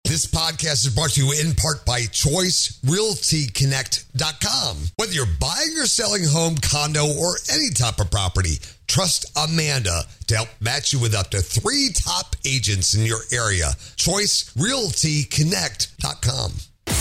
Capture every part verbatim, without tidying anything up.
This podcast is brought to you in part by Choice Realty Connect dot com. Whether you're buying or selling a home, condo, or any type of property, trust Amanda to help match you with up to three top agents in your area. Choice Realty Connect dot com.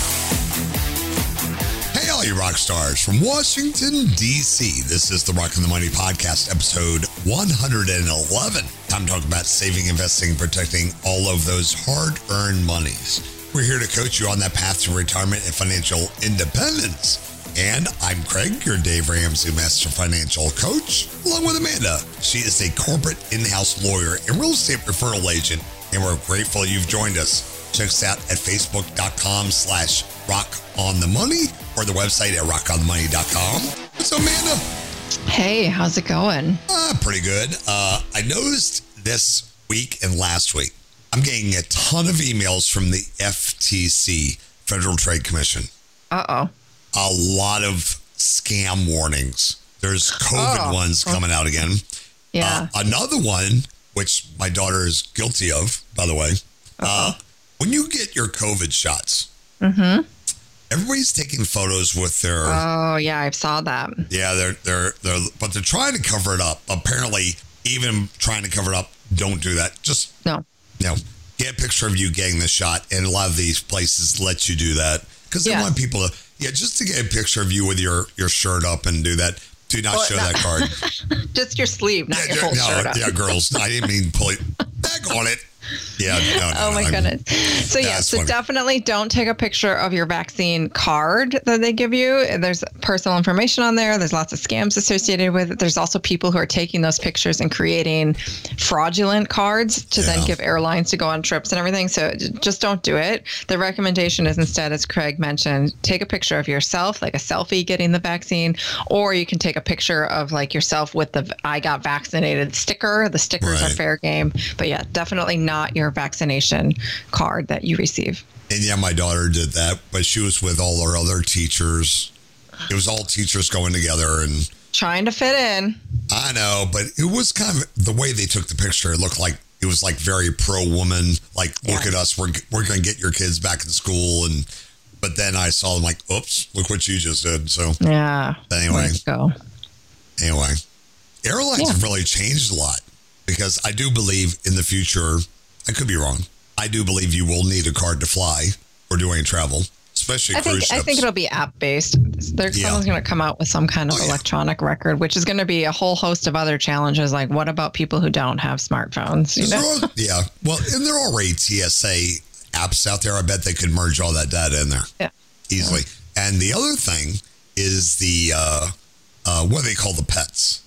Hey, all you rock stars from Washington, D C. This is the Rockin' the Money Podcast, episode one hundred eleven. Time to talk about saving, investing, protecting all of those hard-earned monies. We're here to coach you on that path to retirement and financial independence. And I'm Craig, your Dave Ramsey Master Financial Coach, along with Amanda. She is a corporate in-house lawyer and real estate referral agent, and we're grateful you've joined us. Check us out at facebook.com slash rock on the money or the website at rock on the money dot com. So, Amanda. Hey, how's it going? Uh, pretty good. Uh, I noticed this week and last week, I'm getting a ton of emails from the F T C, Federal Trade Commission. Uh-oh. A lot of scam warnings. There's COVID oh. ones coming out again. Yeah. Uh, another one, which my daughter is guilty of, by the way. Uh, when you get your COVID shots, mm-hmm. everybody's taking photos with their. Oh yeah, I saw that. Yeah, they're they're they're, but they're trying to cover it up. Apparently, even trying to cover it up, don't do that. Just no, no. Get a picture of you getting the shot, and a lot of these places let you do that because they yeah. want people to. Yeah, just to get a picture of you with your, your shirt up and do that. Do not well, show not, that card. Just your sleeve, not yeah, your whole no, shirt up. Yeah, girls. I didn't mean pull it back on it. Yeah. No, no, oh, my no, goodness. So, yeah, so funny. definitely don't take a picture of your vaccine card that they give you. There's personal information on there. There's lots of scams associated with it. There's also people who are taking those pictures and creating fraudulent cards to yeah. then give airlines to go on trips and everything. So just don't do it. The recommendation is instead, as Craig mentioned, take a picture of yourself, like a selfie getting the vaccine, or you can take a picture of like yourself with the I got vaccinated sticker. The stickers right. are fair game. But yeah, definitely not your vaccination card that you receive. And yeah, my daughter did that, but she was with all her other teachers. It was all teachers going together and trying to fit in. I know, but it was kind of the way they took the picture. It looked like it was like very pro woman. Like, yeah. look at us. We're we're going to get your kids back in school. And but then I saw them like, oops, look what you just did. So yeah. Anyway, go. Anyway, airlines yeah. have really changed a lot because I do believe in the future. I could be wrong. I do believe you will need a card to fly or do any travel, especially I cruise think, ships. I think it'll be app-based. There's yeah. someone's going to come out with some kind of oh, electronic yeah. record, which is going to be a whole host of other challenges. Like, what about people who don't have smartphones? You know? all, yeah. Well, and there are already T S A apps out there. I bet they could merge all that data in there yeah. easily. Yeah. And the other thing is the, uh, uh, what do they call the pets?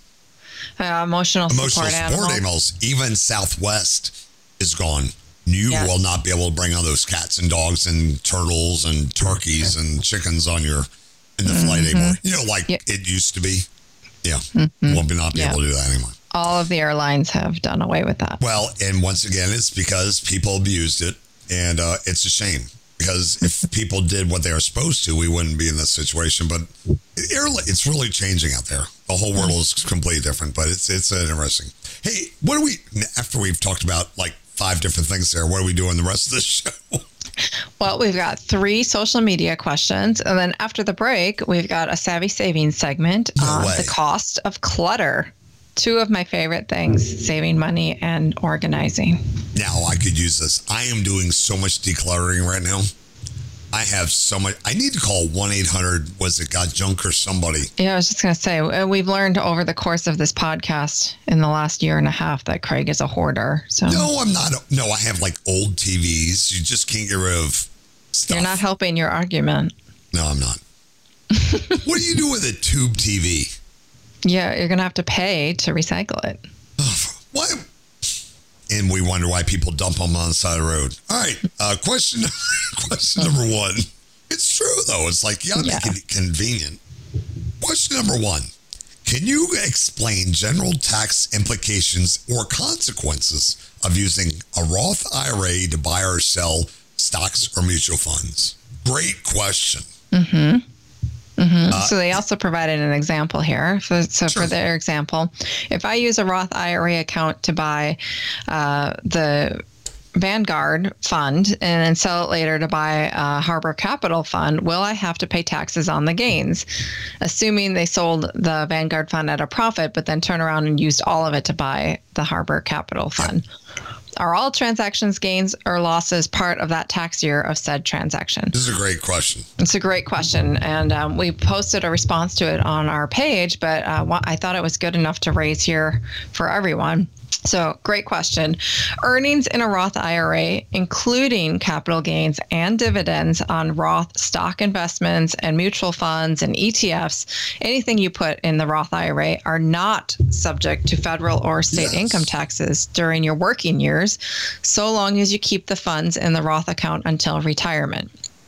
Uh, emotional, emotional support, support animals. animals. Even Southwest is gone. You yes. will not be able to bring on those cats and dogs and turtles and turkeys and chickens on your in the mm-hmm. flight anymore. You know, like yep. it used to be. Yeah, mm-hmm. we'll be not be yeah. able to do that anymore. All of the airlines have done away with that. Well, and once again, it's because people abused it, and uh, it's a shame because if people did what they were supposed to, we wouldn't be in this situation. But it's really changing out there. The whole world is completely different, but it's it's interesting. Hey, what do we after we've talked about like five different things there? What are we doing the rest of this show? Well, we've got three social media questions. And then after the break, we've got a Savvy Savings segment no on way. the cost of clutter. Two of my favorite things, saving money and organizing. Now, I could use this. I am doing so much decluttering right now. I have so much. I need to call one eight hundred, was it Got Junk or somebody? Yeah, I was just going to say, we've learned over the course of this podcast in the last year and a half that Craig is a hoarder. So No, I'm not. No, I have like old T Vs. You just can't get rid of stuff. You're not helping your argument. No, I'm not. What do you do with a tube T V? Yeah, you're going to have to pay to recycle it. Why? And we wonder why people dump them on the side of the road. All right. Uh, question question number one. It's true, though. It's like, you got to yeah. make it convenient. Question number one. Can you explain general tax implications or consequences of using a Roth I R A to buy or sell stocks or mutual funds? Great question. Mm-hmm. Mm-hmm. Uh, so they also provided an example here. So, so sure. for their example, if I use a Roth I R A account to buy uh, the Vanguard fund and then sell it later to buy a Harbor Capital fund, will I have to pay taxes on the gains? Assuming they sold the Vanguard fund at a profit, but then turn around and used all of it to buy the Harbor Capital fund. Are all transactions gains or losses part of that tax year of said transaction? This is a great question. It's a great question. And um, we posted a response to it on our page, but uh, I thought it was good enough to raise here for everyone. So great question. Earnings in a Roth I R A, including capital gains and dividends on Roth stock investments and mutual funds and E T Fs, anything you put in the Roth I R A are not subject to federal or state yes. income taxes during your working years, so long as you keep the funds in the Roth account until retirement.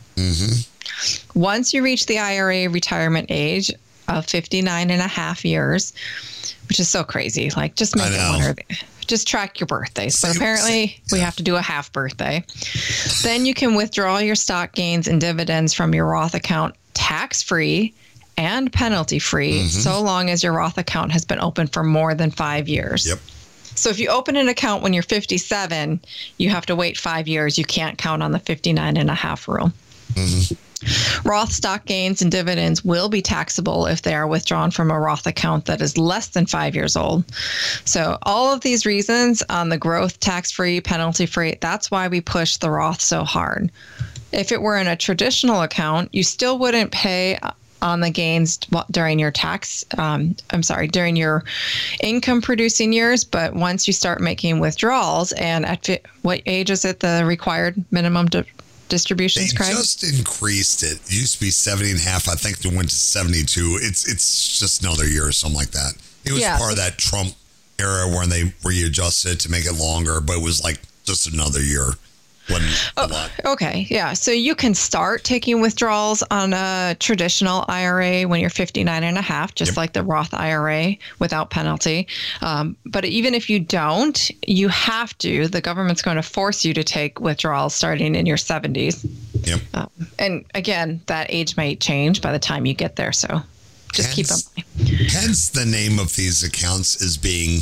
Mm-hmm. Once you reach the I R A retirement age of fifty-nine and a half years, which is so crazy. Like, just make it one or the, just track your birthdays. But apparently we have to do a half birthday. Then you can withdraw your stock gains and dividends from your Roth account tax-free and penalty-free, mm-hmm. so long as your Roth account has been open for more than five years. Yep. So if you open an account when you're fifty-seven, you have to wait five years. You can't count on the fifty-nine and a half rule. Mm-hmm. Roth stock gains and dividends will be taxable if they are withdrawn from a Roth account that is less than five years old. So all of these reasons on the growth, tax-free, penalty-free, that's why we push the Roth so hard. If it were in a traditional account, you still wouldn't pay on the gains during your tax, um, I'm sorry, during your income producing years. But once you start making withdrawals, and at fi- what age is it the required minimum to distributions, they Craig? Just increased it. It used to be seventy and a half. I think they went to seventy-two. It's it's just another year or something like that. It was yeah. part of that Trump era when they readjusted it to make it longer, but it was like just another year. Wasn't a lot. Okay, yeah. So you can start taking withdrawals on a traditional I R A when you're fifty-nine and a half, just yep. like the Roth I R A without penalty. Um, but even if you don't, you have to. The government's going to force you to take withdrawals starting in your seventies. Yep. Um, and again, that age might change by the time you get there. So just hence, keep in mind. Hence, the name of these accounts is being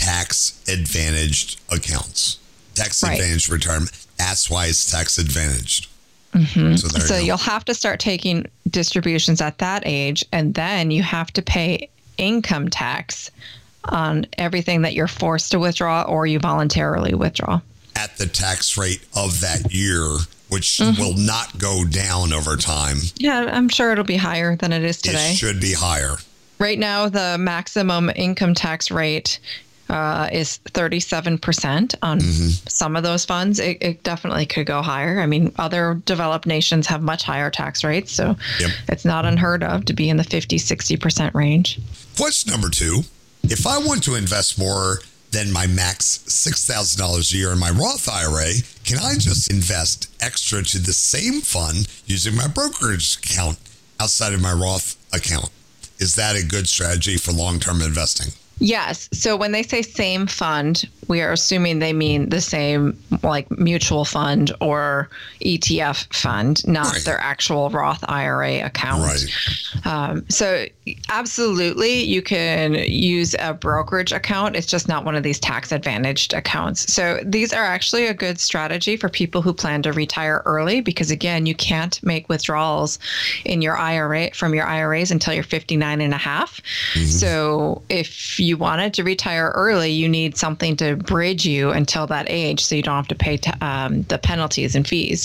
tax advantaged accounts. Tax advantaged right. retirement. That's why it's tax advantaged. Mm-hmm. So, so you you'll have to start taking distributions at that age, and then you have to pay income tax on everything that you're forced to withdraw or you voluntarily withdraw. At the tax rate of that year, which mm-hmm. will not go down over time. Yeah, I'm sure it'll be higher than it is today. It should be higher. Right now, the maximum income tax rate Uh, is thirty-seven percent on mm-hmm. some of those funds. It, it definitely could go higher. I mean, other developed nations have much higher tax rates, so yep. it's not unheard of to be in the fifty, sixty percent range. Question number two, if I want to invest more than my max six thousand dollars a year in my Roth I R A, can I just invest extra to the same fund using my brokerage account outside of my Roth account? Is that a good strategy for long-term investing? Yes. So when they say same fund, we are assuming they mean the same, like mutual fund or E T F fund, not right. their actual Roth I R A account. Right. Um, so absolutely, you can use a brokerage account. It's just not one of these tax advantaged accounts. So these are actually a good strategy for people who plan to retire early, because again, you can't make withdrawals in your I R A from your I R As until you're fifty-nine and a half. Mm-hmm. So if you wanted to retire early, you need something to bridge you until that age so you don't have to pay t- um, the penalties and fees.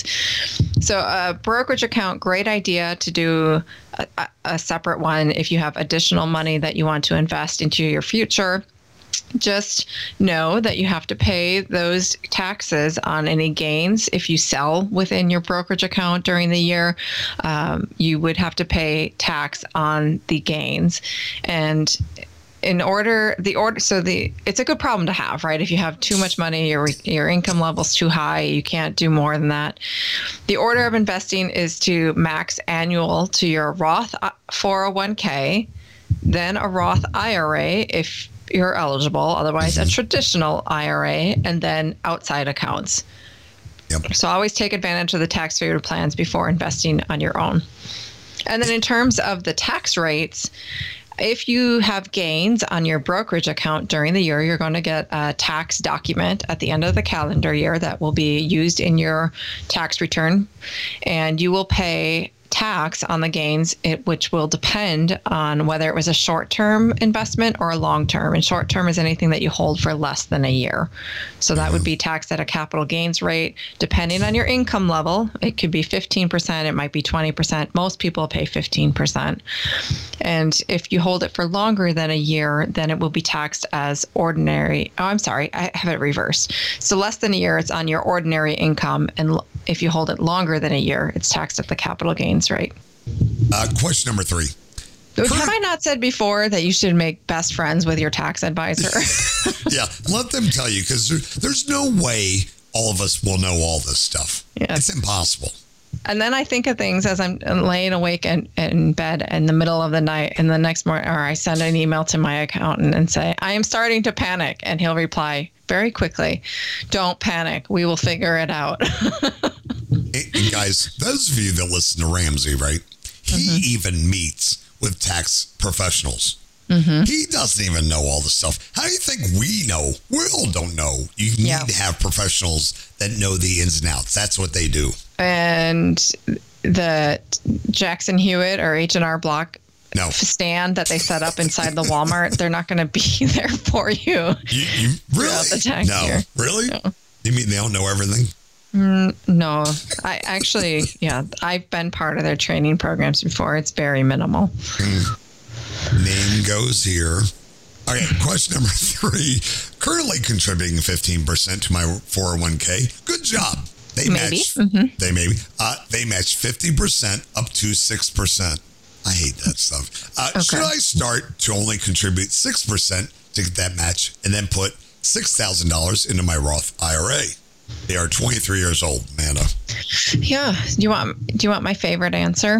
So a brokerage account, great idea to do a, a separate one if you have additional money that you want to invest into your future. Just know that you have to pay those taxes on any gains. If you sell within your brokerage account during the year, um, you would have to pay tax on the gains. And in order, the order, so the, it's a good problem to have, right? If you have too much money, your your income level's too high, you can't do more than that. The order of investing is to max annual to your Roth four oh one k, then a Roth I R A if you're eligible, otherwise a traditional I R A, and then outside accounts. Yep. So always take advantage of the tax favored plans before investing on your own. And then in terms of the tax rates, if you have gains on your brokerage account during the year, you're going to get a tax document at the end of the calendar year that will be used in your tax return, and you will pay tax on the gains, it, which will depend on whether it was a short-term investment or a long-term. And short-term is anything that you hold for less than a year. So that would be taxed at a capital gains rate, depending on your income level. It could be fifteen percent, it might be twenty percent. Most people pay fifteen percent. And if you hold it for longer than a year, then it will be taxed as ordinary. Oh, I'm sorry, I have it reversed. So less than a year, it's on your ordinary income. And if you hold it longer than a year, it's taxed at the capital gains rate. Uh, question number three. Have I not said before that you should make best friends with your tax advisor? Yeah, let them tell you, because there, there's no way all of us will know all this stuff. Yeah. It's impossible. And then I think of things as I'm laying awake in, in bed in the middle of the night, and the next morning, or I send an email to my accountant and say, I am starting to panic. And he'll reply very quickly, don't panic. We will figure it out. And, and guys, those of you that listen to Ramsey, right? He mm-hmm. even meets with tax professionals. Mm-hmm. He doesn't even know all the stuff. How do you think we know? We all don't know. You need yeah. to have professionals that know the ins and outs. That's what they do. And the Jackson Hewitt or H and R Block no. stand that they set up inside the Walmart, they're not going to be there for you. You, you really? The tax no, year. really? No. You mean they don't know everything? Mm, no, I actually, yeah, I've been part of their training programs before. It's very minimal. Mm. Name goes here. Okay, question number three. Currently contributing fifteen percent to my four oh one k. Good job. They maybe. match. Mm-hmm. They maybe. Uh, they match fifty percent up to six percent. I hate that stuff. Uh, okay. Should I start to only contribute six percent to get that match and then put six thousand dollars into my Roth I R A? They are twenty-three years old, Amanda. Yeah. Do you want, do you want my favorite answer?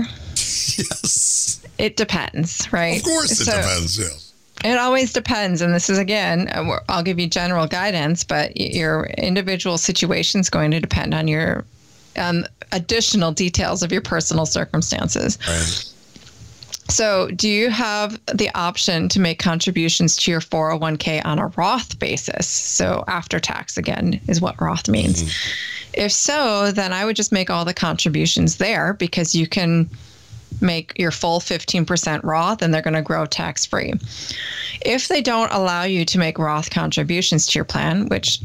Yes. It depends, right? Of course it so, depends, yes. It always depends. And this is, again, I'll give you general guidance, but your individual situation is going to depend on your um, additional details of your personal circumstances. Right. So do you have the option to make contributions to your four oh one k on a Roth basis? So after tax, again, is what Roth means. Mm-hmm. If so, then I would just make all the contributions there, because you can make your full fifteen percent Roth and they're going to grow tax-free. If they don't allow you to make Roth contributions to your plan, which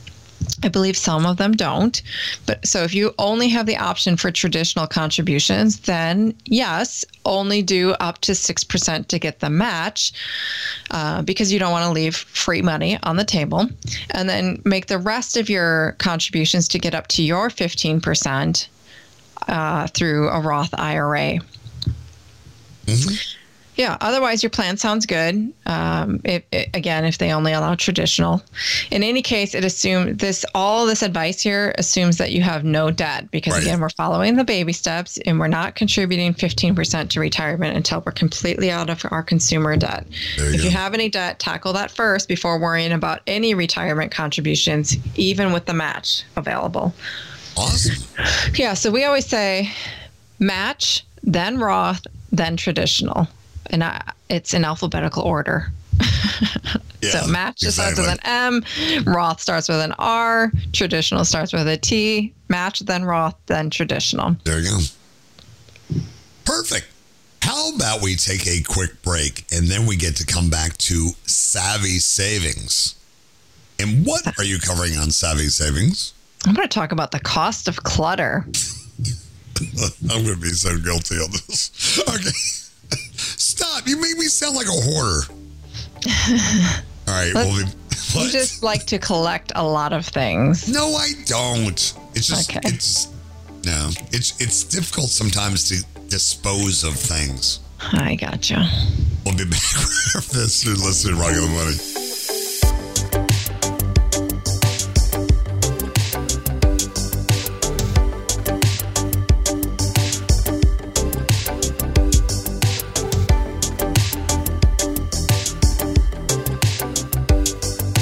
I believe some of them don't, but so if you only have the option for traditional contributions, then yes, only do up to six percent to get the match, uh, because you don't want to leave free money on the table, and then make the rest of your contributions to get up to your fifteen percent uh, through a Roth I R A. Mm-hmm. Yeah. Otherwise, your plan sounds good. Um, it, it, again, if they only allow traditional. In any case, it assumes this. All this advice here assumes that you have no debt, because right. again, we're following the baby steps, and we're not contributing fifteen percent to retirement until we're completely out of our consumer debt. You if go. you have any debt, tackle that first before worrying about any retirement contributions, even with the match available. Awesome. Yeah. So we always say match, then Roth, then traditional. And I, it's in alphabetical order. Yeah, so match exactly. starts with an M, Roth starts with an R, traditional starts with a T, match, then Roth, then traditional. There you go. Perfect. How about we take a quick break and then we get to come back to Savvy Savings. And what are you covering on Savvy Savings? I'm going to talk about the cost of clutter. I'm going to be so guilty on this. Okay. Stop. You make me sound like a hoarder. All right. Well, we, you just like to collect a lot of things. No, I don't. It's just, okay. it's, no, it's, it's difficult sometimes to dispose of things. I gotcha. We'll be back after this. You're listening to Rockin' the Money.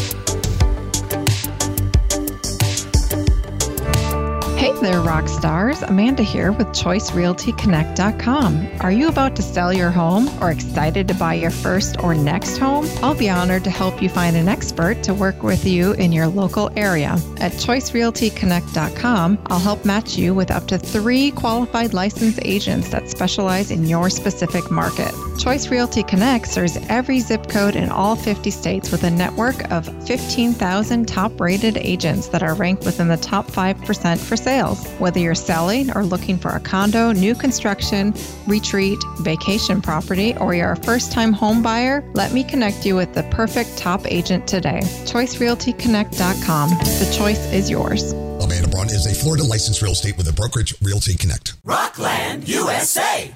There, rock stars. listeners, Amanda here with Choice Realty Connect dot com. Are you about to sell your home or excited to buy your first or next home? I'll be honored to help you find an expert to work with you in your local area. At Choice Realty Connect dot com, I'll help match you with up to three qualified licensed agents that specialize in your specific market. Choice Realty Connect serves every zip code in all fifty states with a network of fifteen thousand top-rated agents that are ranked within the top five percent for sales. Whether you're selling or looking for a condo, new construction, retreat, vacation property, or you're a first-time home buyer, let me connect you with the perfect top agent today. Choice Realty Connect dot com. The choice is yours. Amanda Braun is a Florida licensed real estate with a brokerage, Realty Connect. Rockland, U S A.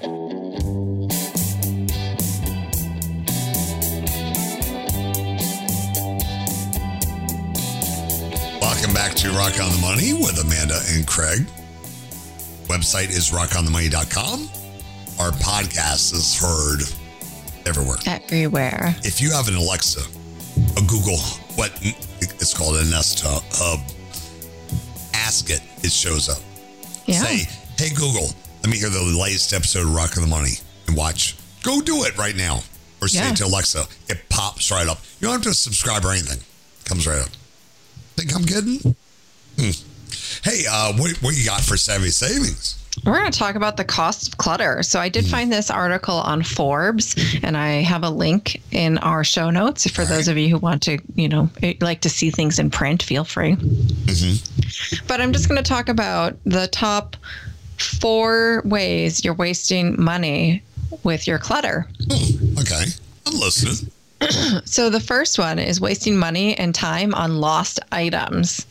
Welcome back to Rock on the Money with Amanda and Craig. Website is rock on the money dot com. Our podcast is heard everywhere. Everywhere. If you have an Alexa, a Google, what it's called a Nest Hub, ask it, it shows up. Yeah. Say, hey Google, let me hear the latest episode of Rock on the Money and watch. Go do it right now. Or say yeah. it to Alexa, it pops right up. You don't have to subscribe or anything. It comes right up. Think I'm kidding? Hmm. Hey, uh, what, what you got for Savvy Savings? We're going to talk about the cost of clutter. So I did mm. find this article on Forbes, and I have a link in our show notes for All those right. of you who want to, you know, like to see things in print. Feel free. Mm-hmm. But I'm just going to talk about the top four ways you're wasting money with your clutter. Oh, okay. I'm listening. So the first one is wasting money and time on lost items.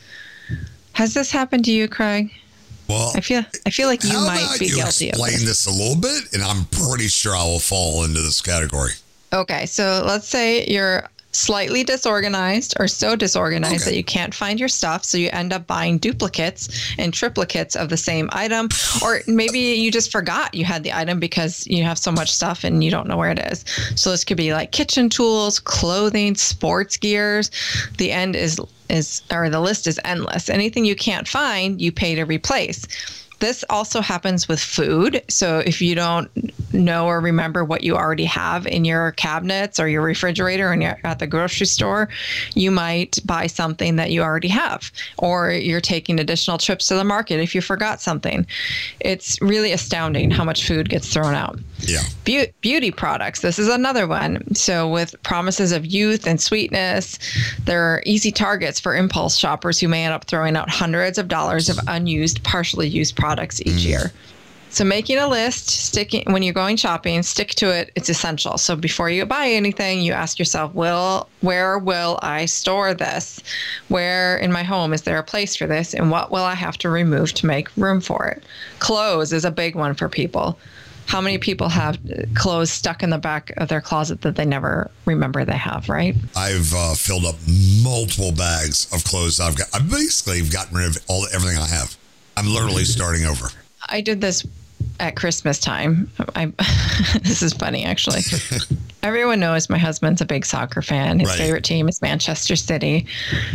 Has this happened to you, Craig? Well, I feel I feel like you how might about be you guilty of this. Explain this a little bit, and I'm pretty sure I will fall into this category. Okay, so let's say you're slightly disorganized or so disorganized okay. that you can't find your stuff, so you end up buying duplicates and triplicates of the same item, or maybe you just forgot you had the item because you have so much stuff and you don't know where it is. So this could be like kitchen tools, clothing, sports gears. The end is is or the list is endless. Anything you can't find, you pay to replace. This also happens with food. So if you don't know or remember what you already have in your cabinets or your refrigerator and you're at the grocery store, you might buy something that you already have, or you're taking additional trips to the market if you forgot something. It's really astounding how much food gets thrown out. Yeah. Be- beauty products. This is another one. So with promises of youth and sweetness, they're easy targets for impulse shoppers who may end up throwing out hundreds of dollars of unused, partially used products each mm. year. So making a list, sticking when you're going shopping, stick to it. It's essential. So before you buy anything, you ask yourself, will where will I store this? Where in my home is there a place for this? And what will I have to remove to make room for it? Clothes is a big one for people. How many people have clothes stuck in the back of their closet that they never remember they have, right? I've uh, filled up multiple bags of clothes I've got. I basically have gotten rid of all everything I have. I'm literally starting over. I did this at Christmas time. I, this is funny, actually. Everyone knows my husband's a big soccer fan. His right. favorite team is Manchester City.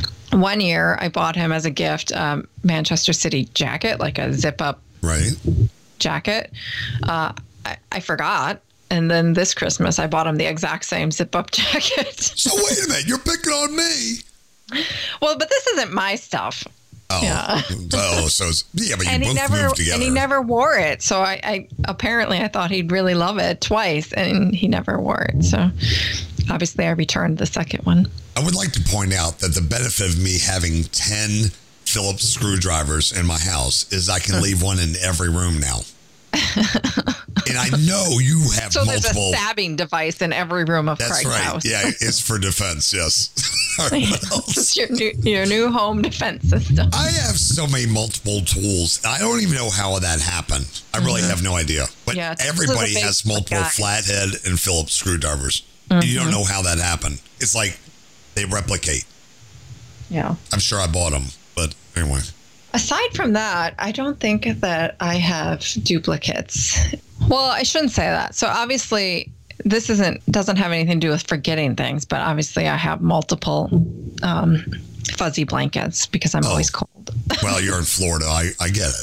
One year, I bought him as a gift um, Manchester City jacket, like a zip-up right. jacket. Uh, I, I forgot. And then this Christmas, I bought him the exact same zip-up jacket. So wait a minute. You're picking on me. Well, but this isn't my stuff. Oh, yeah. oh, so it's, yeah, but you and both he never, moved together. And he never wore it. So I, I apparently I thought he'd really love it twice, and he never wore it. So obviously I returned the second one. I would like to point out that the benefit of me having ten Phillips screwdrivers in my house is I can leave one in every room now. And I know you have so multiple. So there's a stabbing device in every room of That's Craig's right. house. Yeah, it's for defense, yes. It's your new, your new home defense system. I have so many multiple tools. I don't even know how that happened. I really mm-hmm. have no idea. But yeah, everybody has multiple guy. flathead and Phillips screwdrivers. Mm-hmm. You don't know how that happened. It's like they replicate. Yeah. I'm sure I bought them, but anyway. Aside from that, I don't think that I have duplicates. Well, I shouldn't say that. So obviously, this isn't doesn't have anything to do with forgetting things, but obviously I have multiple um, fuzzy blankets because I'm oh. always cold. Well, you're in Florida. I, I get it.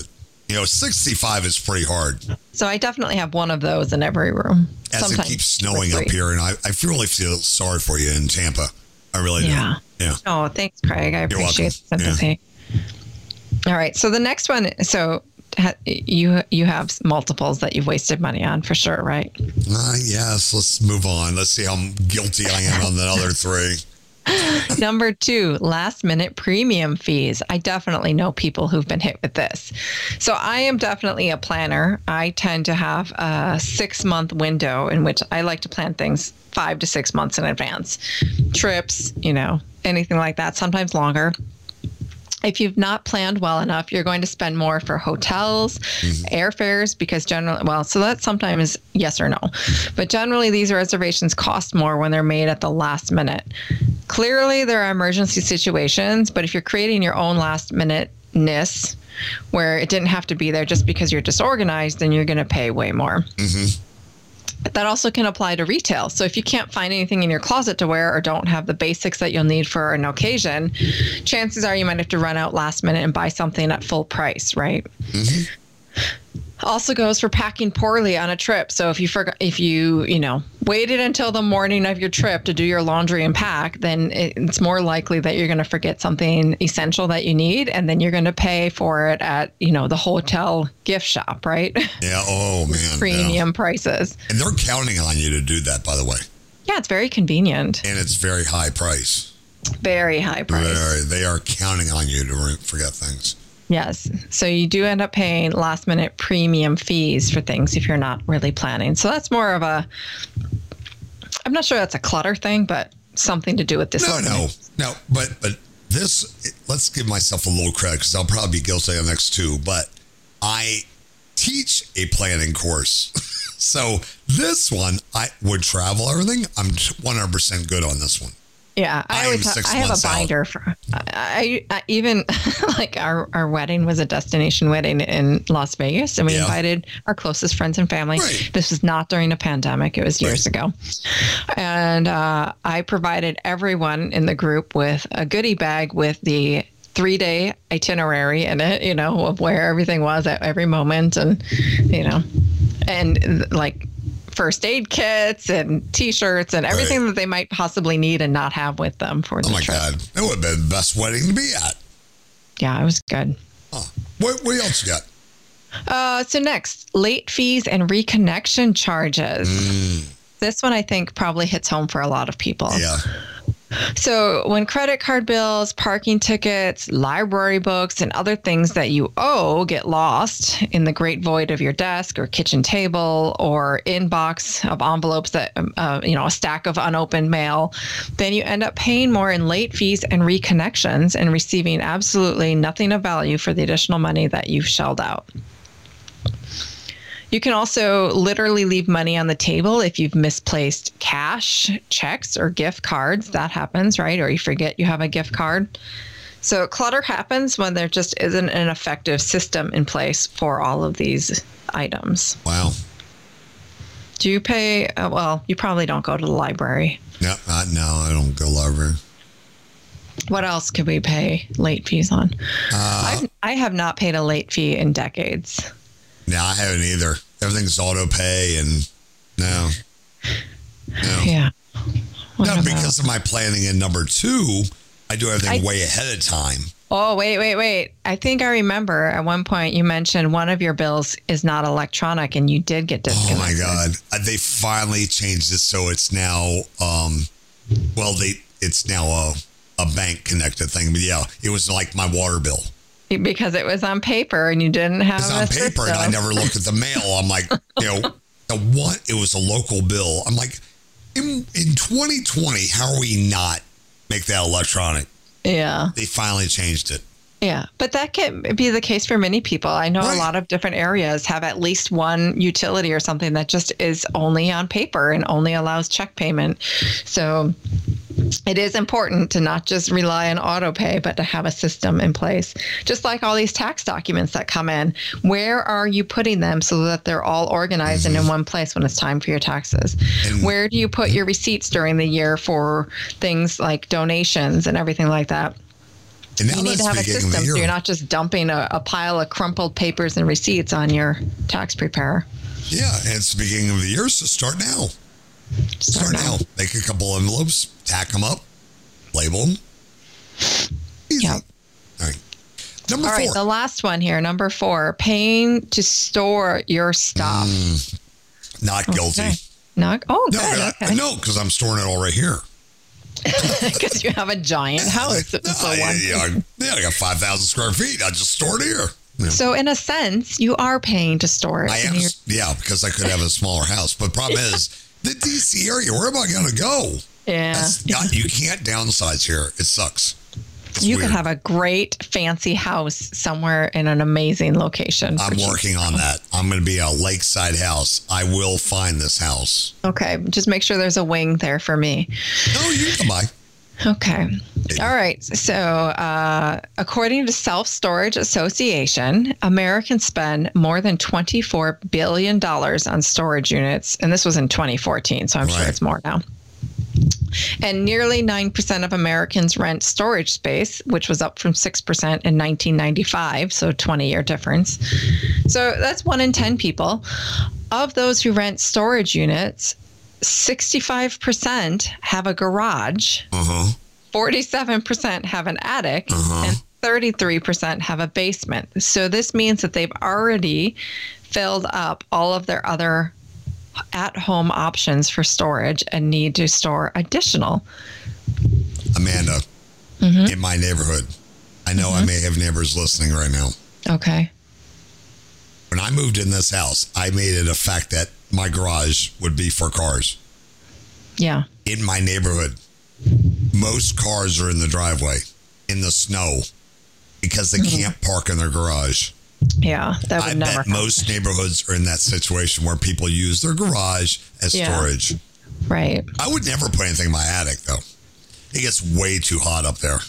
You know, sixty-five is pretty hard. So I definitely have one of those in every room. As Sometimes it keeps snowing up here, and I, I really feel sorry for you in Tampa. I really yeah. do. Yeah. Oh, thanks, Craig. I You're appreciate the welcome. sympathy. Yeah. All right. So the next one. So ha- you you have multiples that you've wasted money on for sure, right? Uh, yes. Let's move on. Let's see how guilty I am on the other three. Number two, last minute premium fees. I definitely know people who've been hit with this. So I am definitely a planner. I tend to have a six month window in which I like to plan things five to six months in advance. Trips, you know, anything like that, sometimes longer. If you've not planned well enough, you're going to spend more for hotels, mm-hmm. airfares, because generally, well, so that sometimes yes or no. But generally, these reservations cost more when they're made at the last minute. Clearly, there are emergency situations, but if you're creating your own last minute-ness where it didn't have to be there just because you're disorganized, then you're going to pay way more. Mm-hmm. That also can apply to retail. So if you can't find anything in your closet to wear or don't have the basics that you'll need for an occasion, chances are you might have to run out last minute and buy something at full price, right? Mm-hmm. Also goes for packing poorly on a trip. So if you forgot, if you, you know, waited until the morning of your trip to do your laundry and pack, then it's more likely that you're going to forget something essential that you need. And then you're going to pay for it at, you know, the hotel gift shop, right? Yeah. Oh, man. Premium yeah. prices. And they're counting on you to do that, by the way. Yeah, it's very convenient. And it's very high price. Very high price. Very, they are counting on you to forget things. Yes. So you do end up paying last minute premium fees for things if you're not really planning. So that's more of a, I'm not sure that's a clutter thing, but something to do with this. No, no, no. But, but this, let's give myself a little credit because I'll probably be guilty on the next two, but I teach a planning course. So this one, I would travel everything. I'm one hundred percent good on this one. Yeah, I, I always ha- I have a binder out. for I, I even like our, our wedding was a destination wedding in Las Vegas, and we yeah. invited our closest friends and family. Right. This was not during a pandemic; it was years right. ago. And uh, I provided everyone in the group with a goodie bag with the three-day itinerary in it, you know, of where everything was at every moment, and you know, and like. First aid kits and T-shirts and everything right. that they might possibly need and not have with them for the trip. Oh my trip. God, that would have been the best wedding to be at. Yeah, it was good. Oh, what, what else you got? Uh, so next, late fees and reconnection charges. Mm. This one I think probably hits home for a lot of people. Yeah. So when credit card bills, parking tickets, library books, and other things that you owe get lost in the great void of your desk or kitchen table or inbox of envelopes that, uh, you know, a stack of unopened mail, then you end up paying more in late fees and reconnections and receiving absolutely nothing of value for the additional money that you've shelled out. You can also literally leave money on the table if you've misplaced cash, checks, or gift cards. That happens, right? Or you forget you have a gift card. So clutter happens when there just isn't an effective system in place for all of these items. Wow. Do you pay? Uh, well, you probably don't go to the library. No, uh, no, I don't go to the library. What else could we pay late fees on? Uh, I've, I have not paid a late fee in decades. No, I haven't either. Everything's auto pay and no. No. Yeah. What no, about? Because of my planning in number two, I do everything I, way ahead of time. Oh, wait, wait, wait. I think I remember at one point you mentioned one of your bills is not electronic and you did get disconnected. Oh my God. They finally changed it so it's now, um, well, they it's now a, a bank connected thing. But yeah, it was like my water bill. Because it was on paper and you didn't have it was on paper system. And I never looked at the mail. I'm like, you know, the what? It was a local bill. I'm like, in, in twenty twenty, how are we not make that electronic? Yeah. They finally changed it. Yeah, but that can be the case for many people. I know right. a lot of different areas have at least one utility or something that just is only on paper and only allows check payment. So it is important to not just rely on auto pay, but to have a system in place. Just like all these tax documents that come in, where are you putting them so that they're all organized mm-hmm. and in one place when it's time for your taxes? And where do you put your receipts during the year for things like donations and everything like that? And now You need that's to have a beginning of the system so year. you're not just dumping a, a pile of crumpled papers and receipts on your tax preparer. Yeah, and it's the beginning of the year, so start now. Start, now. Make a couple envelopes, tack them up, label them. Easy. Yeah. All right. Number All four. right, the last one here, number four, paying to store your stuff. Mm, not guilty. Okay. Not, oh, No, good. I- Okay. no, because I'm storing it all right here. Because you have a giant house. No, for I, one yeah, thing. I, yeah, I got five thousand square feet. I just store it here. Yeah. So, in a sense, you are paying to store it. I and am, you're- yeah, because I could have a smaller house. But the problem is, the D C area, where am I going to go? Yeah. That's not, you can't downsize here. It sucks. It's You weird. could have a great fancy house somewhere in an amazing location. for I'm cheap. working on that. I'm going to be a lakeside house. I will find this house. Okay, just make sure there's a wing there for me. No, you can come by. Okay. All right. So, uh, according to Self Storage Association, Americans spend more than twenty-four billion dollars on storage units. And this was in twenty fourteen, so I'm sure Right. it's more now. And nearly nine percent of Americans rent storage space, which was up from six percent in nineteen ninety-five, so twenty year difference. So that's one in ten people. Of those who rent storage units, sixty-five percent have a garage, Uh-huh. forty-seven percent have an attic, Uh-huh. and thirty-three percent have a basement. So this means that they've already filled up all of their other at-home options for storage and need to store additional. Amanda, Mm-hmm. in my neighborhood, I know I may have neighbors listening right now. Okay. When I moved in this house, I made it a fact that my garage would be for cars. Yeah. In my neighborhood, most cars are in the driveway in the snow because they Mm-hmm. can't park in their garage. Yeah. That would I never bet happen. most neighborhoods are in that situation where people use their garage as Yeah. storage. Right. I would never put anything in my attic, though. It gets way too hot up there.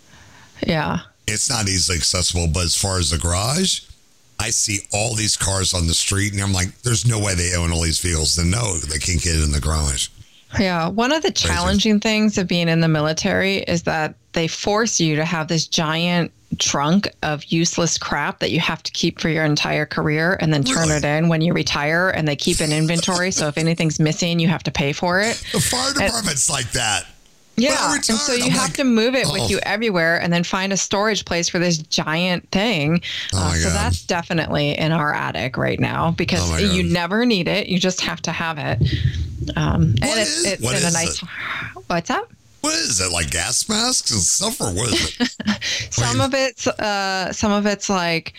Yeah. It's not easily accessible, but as far as the garage, I see all these cars on the street, and I'm like, there's no way they own all these vehicles. And no, they can't get it in the garage. Yeah. One of the challenging things of being in the military is that they force you to have this giant trunk of useless crap that you have to keep for your entire career and then turn Really? it in when you retire, and they keep an inventory. So if anything's missing, you have to pay for it. The fire department's like that. Yeah. I And so retired, you I'm have like, to move it oh. with you everywhere and then find a storage place for this giant thing. Oh Uh, my so God. that's definitely in our attic right now because Oh my you God. never need it. You just have to have it. Um, and What it's, is- it's what in a is nice. it? What's up? What is it, like gas masks and stuff, or what is it? Some Wait. of it's uh, some of it's like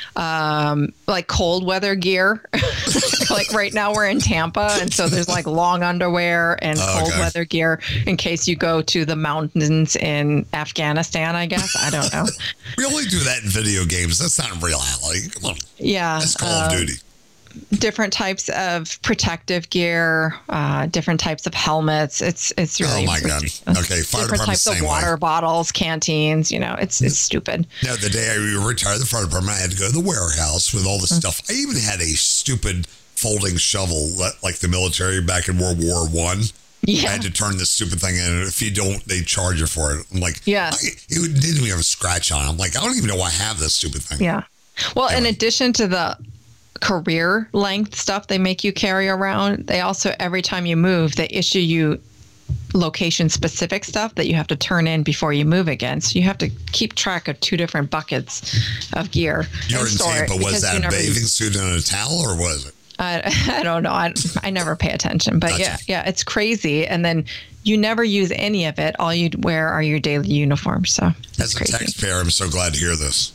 um, like cold weather gear. Like right now we're in Tampa, and so there's like long underwear and Oh, cold okay. weather gear in case you go to the mountains in Afghanistan. I guess I don't know. We only do that in video games. That's not reality. Come on. Yeah, That's Call uh, of Duty. different types of protective gear, uh, different types of helmets. It's it's really Oh, my God. ridiculous. Okay, fire different department's types of same way. water bottles, canteens. You know, it's it's stupid. No, the day I retired the fire department, I had to go to the warehouse with all the stuff. I even had a stupid folding shovel, li- like the military back in World War One. I Yeah. had to turn this stupid thing in, and if you don't, they charge you for it. I'm like, Yeah. I, it didn't even have a scratch on it. I'm like, I don't even know why I have this stupid thing. Yeah. Well, in Anyway. addition to the career length stuff they make you carry around, they also, every time you move, they issue you location specific stuff that you have to turn in before you move again. So you have to keep track of two different buckets of gear. You're and in store it Tampa. Was because that you a never- bathing suit and a towel, or was it? I, I don't know. I, I never pay attention, but Gotcha. yeah, yeah, it's crazy. And then you never use any of it. All you wear are your daily uniforms. So As it's a crazy. taxpayer, I'm so glad to hear this.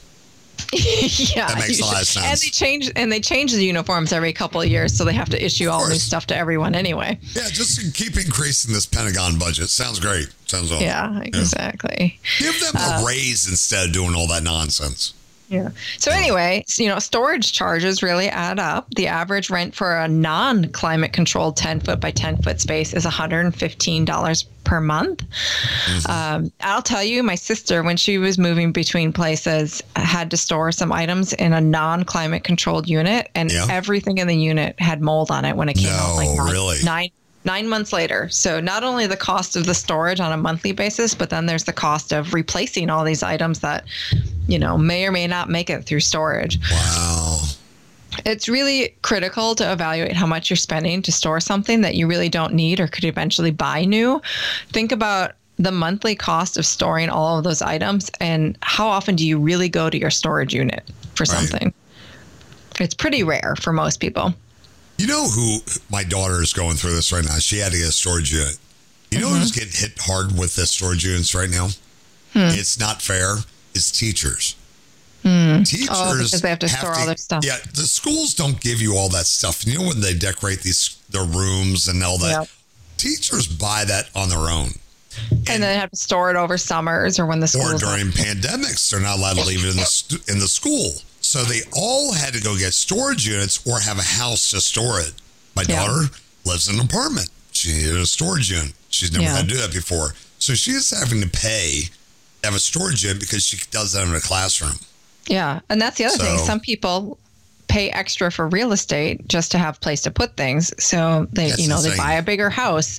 Yeah, That makes you a lot of should- sense. And they change and they change the uniforms every couple of years, so they have to issue all new course. stuff to everyone anyway. Yeah, just to keep increasing this Pentagon budget. Sounds great. Sounds awesome. Yeah, exactly. Give them a raise instead of doing all that nonsense. Yeah. So anyway, you know, storage charges really add up. The average rent for a non-climate controlled ten foot by ten foot space is one hundred fifteen dollars per month. Mm-hmm. Um, I'll tell you, my sister, when she was moving between places, had to store some items in a non-climate controlled unit, and Yeah. everything in the unit had mold on it when it came out. No, Like nine, really? nine nine months later. So not only the cost of the storage on a monthly basis, but then there's the cost of replacing all these items that, you know, may or may not make it through storage. Wow. It's really critical to evaluate how much you're spending to store something that you really don't need or could eventually buy new. Think about the monthly cost of storing all of those items and how often do you really go to your storage unit for something. Right. It's pretty rare for most people. You know who my daughter is going through this right now? She had to get a storage unit. You know mm-hmm. who's getting hit hard with the storage units right now? Hmm. It's not fair. It's teachers. Hmm. Teachers oh, because they have to have store to, all their stuff. Yeah, the schools don't give you all that stuff. You know when they decorate these their rooms and all that? Yep. Teachers buy that on their own. And, and then they have to store it over summers or when the school. Or during pandemics, they're not allowed to leave it in the in the school. So they all had to go get storage units or have a house to store it. My yeah. daughter lives in an apartment. She needed a storage unit. She's never yeah. had to do that before. So she's having to pay to have a storage unit because she does that in a classroom. Yeah. And that's the other so, thing. Some people pay extra for real estate just to have a place to put things. So they, you know, insane. They buy a bigger house.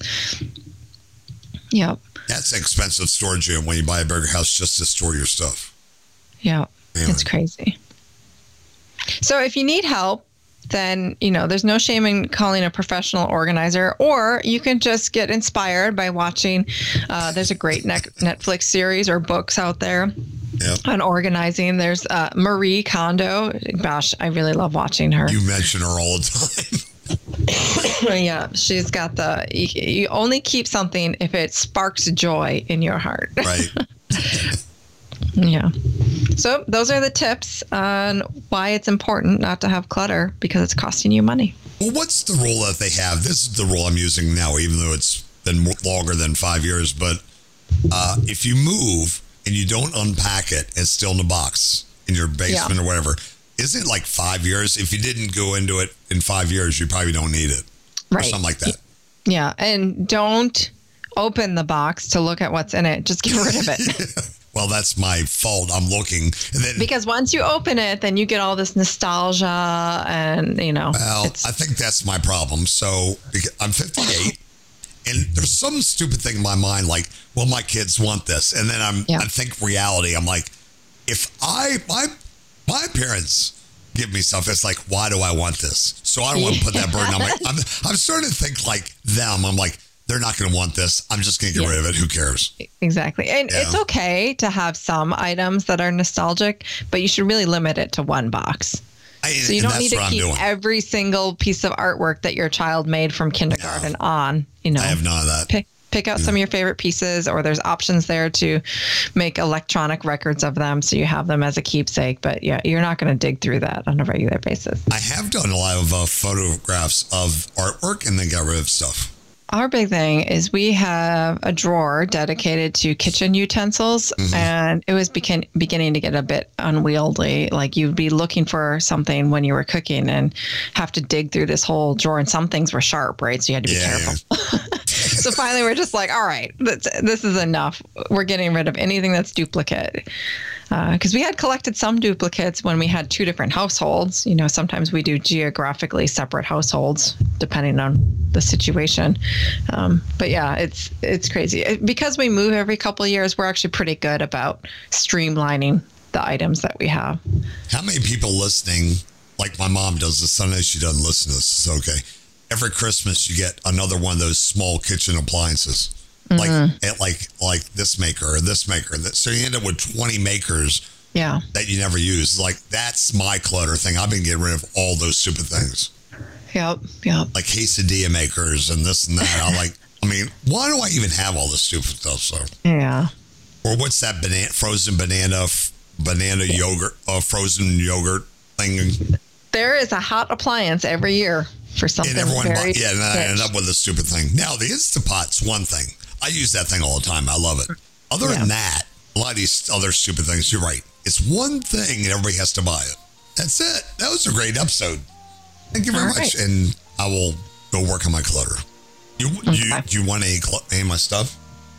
Yep. That's an expensive storage unit when you buy a bigger house just to store your stuff. Yeah. Anyway. It's crazy. So if you need help, then, you know, there's no shame in calling a professional organizer, or you can just get inspired by watching. Uh, there's a great ne- Netflix series or books out there yep. on organizing. There's uh, Marie Kondo. Gosh, I really love watching her. You mention her all the time. Yeah, she's got the, you, you only keep something if it sparks joy in your heart. Right. Yeah. So those are the tips on why it's important not to have clutter, because it's costing you money. Well, what's the rule that they have? This is the rule I'm using now, even though it's been longer than five years. But uh, if you move and you don't unpack it, it's still in the box in your basement yeah. or whatever. Isn't it like five years? If you didn't go into it in five years, you probably don't need it. Right. Or something like that. Yeah. And don't open the box to look at what's in it. Just get rid of it. Well, that's my fault. I'm looking. And then, because once you open it, then you get all this nostalgia and, you know. Well, I think that's my problem. So I'm fifty-eight and there's some stupid thing in my mind like, well, my kids want this. And then I'm, yeah. I think reality. I'm like, if I, my, my parents give me stuff, it's like, why do I want this? So I don't want to put that burden on my, I'm, I'm starting to think like them. I'm like, they're not going to want this. I'm just going to get yeah. rid of it. Who cares? Exactly. And yeah. it's okay to have some items that are nostalgic, but you should really limit it to one box. I, so you don't need to keep every single piece of artwork that your child made from kindergarten no. on. You know, I have none of that. Pick, pick out yeah. some of your favorite pieces, or there's options there to make electronic records of them so you have them as a keepsake. But yeah, you're not going to dig through that on a regular basis. I have done a lot of uh, photographs of artwork and then got rid of stuff. Our big thing is we have a drawer dedicated to kitchen utensils, mm-hmm. and it was begin- beginning to get a bit unwieldy. Like you'd be looking for something when you were cooking and have to dig through this whole drawer, and some things were sharp, right? So you had to be yeah, careful. Yeah. So finally we're just like, all right, this, this is enough. We're getting rid of anything that's duplicate. Because uh, we had collected some duplicates when we had two different households. You know, sometimes we do geographically separate households depending on the situation. Um, but yeah, it's it's crazy. Because we move every couple of years, we're actually pretty good about streamlining the items that we have. How many people listening, like my mom does this Sunday, she doesn't listen to this, it's okay. Every Christmas you get another one of those small kitchen appliances. Like mm-hmm. at like like this maker or this maker. So you end up with twenty makers yeah. that you never use. Like that's my clutter thing. I've been getting rid of all those stupid things. Yep, yep. Like quesadilla makers and this and that. I like. I mean, why do I even have all this stupid stuff? So yeah. Or what's that banana frozen banana f- banana yeah. yogurt uh, frozen yogurt thing? There is a hot appliance every year for something. And everyone very bought, yeah, and then I end up with a stupid thing. Now the Instapot's one thing. I use that thing all the time. I love it. Other yeah. than that, a lot of these other stupid things, you're right. It's one thing and everybody has to buy it. That's it. That was a great episode. Thank you very all much. Right. And I will go work on my clutter. You okay. you, you want any, any of my stuff?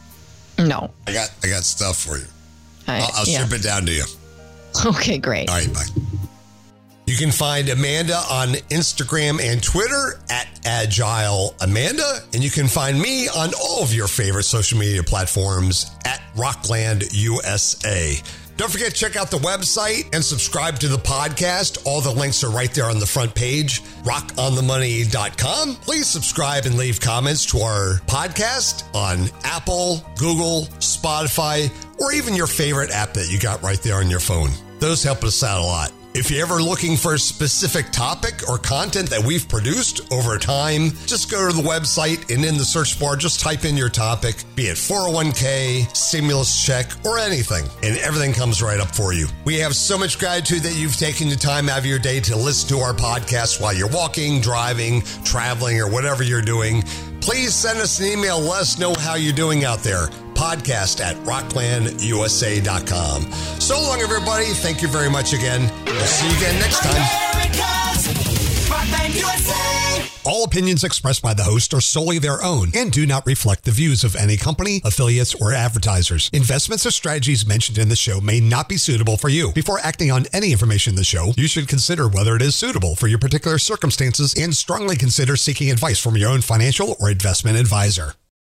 No. I got I got stuff for you. I, I'll, I'll yeah. ship it down to you. Okay, great. All right, bye. You can find Amanda on Instagram and Twitter at Agile Amanda, and you can find me on all of your favorite social media platforms at Rockland U S A. Don't forget to check out the website and subscribe to the podcast. All the links are right there on the front page, rock on the money dot com. Please subscribe and leave comments to our podcast on Apple, Google, Spotify, or even your favorite app that you got right there on your phone. Those help us out a lot. If you're ever looking for a specific topic or content that we've produced over time, just go to the website and in the search bar, just type in your topic, be it four oh one k, stimulus check, or anything, and everything comes right up for you. We have so much gratitude that you've taken the time out of your day to listen to our podcast while you're walking, driving, traveling, or whatever you're doing. Please send us an email. Let us know how you're doing out there. Podcast at rockland u s a dot com. So long, everybody. Thank you very much again. We'll see you again next time. America's Rockland U S A. All opinions expressed by the host are solely their own and do not reflect the views of any company, affiliates, or advertisers. Investments or strategies mentioned in the show may not be suitable for you. Before acting on any information in the show, you should consider whether it is suitable for your particular circumstances and strongly consider seeking advice from your own financial or investment advisor.